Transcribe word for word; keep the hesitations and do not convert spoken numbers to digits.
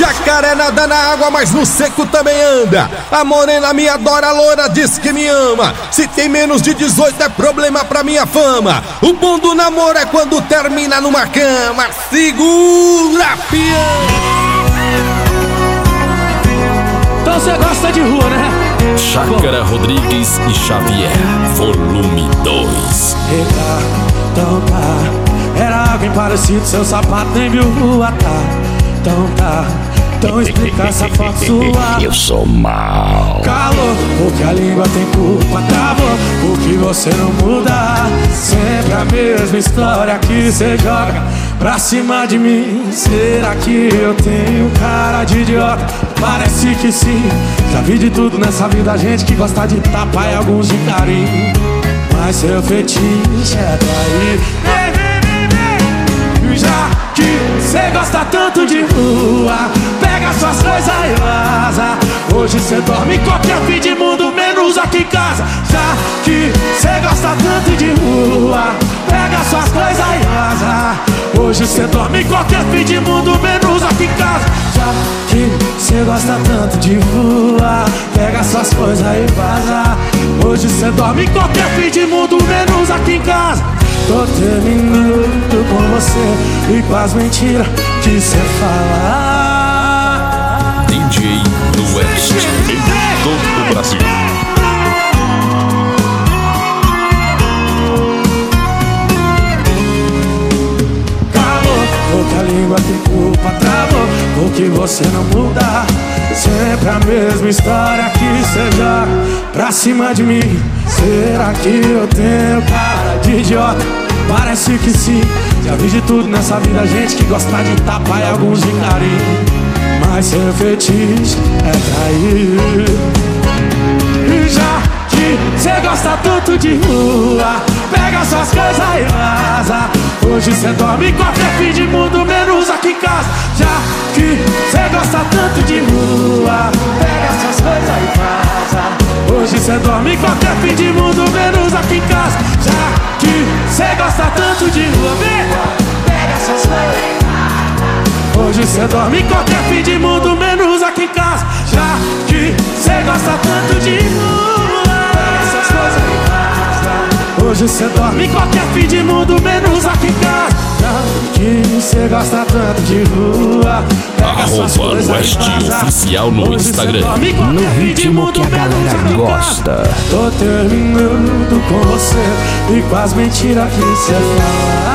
Jacaré nada na água, mas no seco também anda. A morena me adora, a loura diz que me ama. Se tem menos de dezoito é problema pra minha fama. O bom do namoro é quando termina numa cama. Segura, pião! Então você gosta de rua, né? Chácara Rodrigues e Xavier, volume dois. Eita, então tá. Era alguém parecido, seu sapato nem viu rua, tá? Então tá. Então explica essa foto sua. Eu sou mal. Calor, porque a língua tem culpa. Travou, porque você não muda. Sempre a mesma história que você joga pra cima de mim. Será que eu tenho cara de idiota? Parece que sim. Já vi de tudo nessa vida, gente que gosta de tapa e alguns de carinho. Mas seu fetiche é trair. Vem, vem, vem, vem. Já que cê gosta tanto de rua, pega suas coisas e vaza. Hoje cê dorme em qualquer fim de mundo, menos aqui em casa. Já que cê gosta tanto de rua, pega suas coisas e vaza. Hoje cê dorme em qualquer fim de mundo, menos aqui em casa. Já que cê gosta tanto de rua, pega suas coisas e vaza. Hoje cê dorme em qualquer fim de mundo, menos aqui em casa. Tô terminando com você e com as mentiras que cê fala. D J do Oeste, em todo o Brasil. Calor, porque a língua tem culpa. Travou, porque você não muda. Sempre a mesma história que cê joga pra cima de mim. Será que eu tenho cara de idiota? Parece que sim. Já vi de tudo nessa vida, gente que gosta de tapa e alguns de carinho. Mas seu fetiche é trair. E já que cê gosta tanto de rua, pega suas coisas e vaza. Hoje cê dorme em qualquer fim de mundo, menos aqui em casa. Já que cê gosta tanto de rua, pega suas coisas e vaza. Hoje cê dorme em qualquer fim de mundo, menos aqui em casa. Já que cê gosta tanto de rua, vem, pega suas coisas e vaza. Hoje cê dorme em qualquer fim de mundo, menos aqui em casa. Já que cê gosta tanto de rua, pega suas coisas e vaza. Hoje cê dorme em qualquer fim de mundo, menos aqui em casa. Já que cê gosta tanto de rua, pega suas coisas Oeste e vaza. Oficial no Hoje cê Instagram. dorme em qualquer No fim de ritmo mundo, que a menos galera aqui em gosta. casa. Tô terminando com você e com as mentiras que cê fala.